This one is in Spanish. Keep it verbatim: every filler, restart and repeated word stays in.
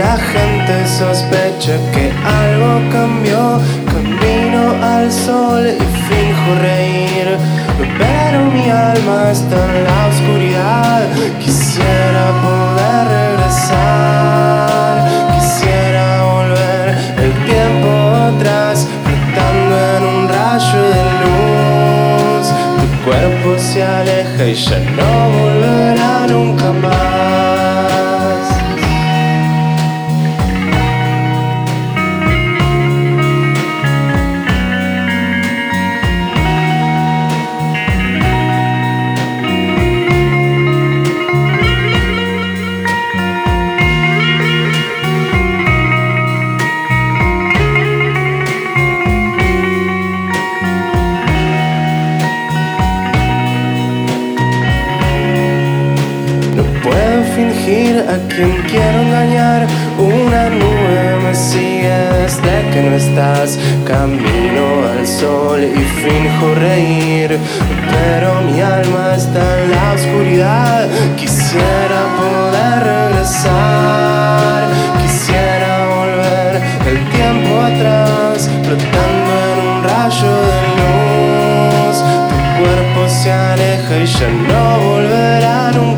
La gente sospecha que algo cambió. Camino al sol y finjo reír, pero mi alma está en la oscuridad. Quisiera poder regresar, quisiera volver el tiempo atrás, flotando en un rayo de luz. Tu cuerpo se aleja y ya no volverá nunca más. A quien quiero engañar, una nube me sigue desde que no estás. Camino al sol y finjo reír, pero mi alma está en la oscuridad. Quisiera poder regresar, quisiera volver el tiempo atrás, flotando en un rayo de luz. Tu cuerpo se aleja y ya no volverá nunca.